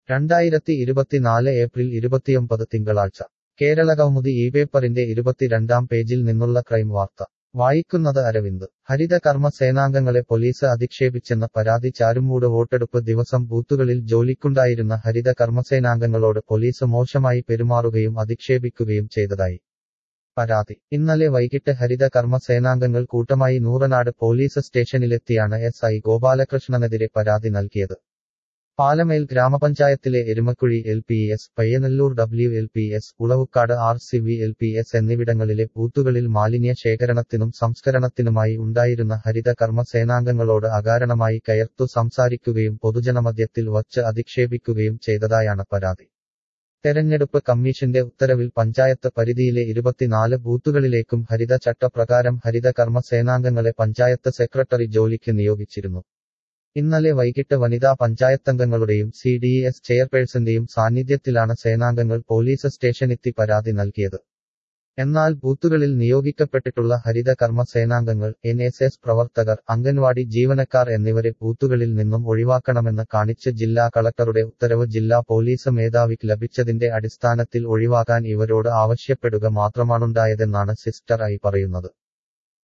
2024 April 29 തിങ്കളാഴ്ച കേരളകൗമുദി പേപ്പറിന്റെ 22-ാം പേജിൽ നിന്നുള്ള ക്രൈം വാർത്ത വായിക്കുന്നത് അരവിന്ദ് ഹരിത കർമ്മ സേനാംഗങ്ങളെ പോലീസ് അധിക്ഷേപിച്ചെന്ന പരാതി ചാരുമൂട് വോട്ടെടുപ്പ് ദിവസം ബൂത്തുകളിൽ ജോലിക്കുണ്ടായിരുന്ന ഹരിത കർമ്മസേനാംഗങ്ങളോട് പോലീസ് മോശമായി പെരുമാറുകയും അധിക്ഷേപിക്കുകയും ചെയ്തതായി പരാതി ഇന്നലെ വൈകിട്ട് ഹരിത കർമ്മ സേനാംഗങ്ങൾ കൂട്ടമായി നൂറനാട് പോലീസ് സ്റ്റേഷനിലെത്തിയാണ് SI ഗോപാലകൃഷ്ണനെതിരെ പരാതി നൽകിയത് പാലമേൽ ഗ്രാമപഞ്ചായത്തിലെ Erumakkuzhi LPS, Payyanallur WLPS, Ulavukkad RCV-LPS എന്നിവിടങ്ങളിലെ ബൂത്തുകളിൽ മാലിന്യ ശേഖരണത്തിനും സംസ്കരണത്തിനുമായി ഉണ്ടായിരുന്ന ഹരിത കർമ്മ സേനാംഗങ്ങളോട് അകാരണമായി കയർത്തു സംസാരിക്കുകയും പൊതുജനമധ്യത്തിൽ വച്ച് അധിക്ഷേപിക്കുകയും ചെയ്തതായാണ് പരാതി തെരഞ്ഞെടുപ്പ് കമ്മീഷന്റെ ഉത്തരവിൽ പഞ്ചായത്ത് പരിധിയിലെ 24 ബൂത്തുകളിലേക്കും ഹരിത ചട്ടപ്രകാരം ഹരിത കർമ്മ സേനാംഗങ്ങളെ പഞ്ചായത്ത് സെക്രട്ടറി ജോലിക്ക് നിയോഗിച്ചിരുന്നു ഇന്നലെ വൈകിട്ട് വനിതാ പഞ്ചായത്തംഗങ്ങളുടെയും CDS ചെയർപേഴ്സന്റെയും സാന്നിധ്യത്തിലാണ് സേനാംഗങ്ങൾ പോലീസ് സ്റ്റേഷനെത്തി പരാതി നൽകിയത് എന്നാൽ ബൂത്തുകളിൽ നിയോഗിക്കപ്പെട്ടിട്ടുള്ള ഹരിത കർമ്മ സേനാംഗങ്ങൾ NSS പ്രവർത്തകർ അംഗൻവാടി ജീവനക്കാർ എന്നിവരെ ബൂത്തുകളിൽ നിന്നും ഒഴിവാക്കണമെന്ന് കാണിച്ച് ജില്ലാ കളക്ടറുടെ ഉത്തരവ് ജില്ലാ പോലീസ് മേധാവിക്ക് ലഭിച്ചതിന്റെ അടിസ്ഥാനത്തിൽ ഒഴിവാക്കാൻ ഇവരോട് ആവശ്യപ്പെടുക മാത്രമാണുണ്ടായതെന്നാണ് സിസ്റ്റർ I പറയുന്നത്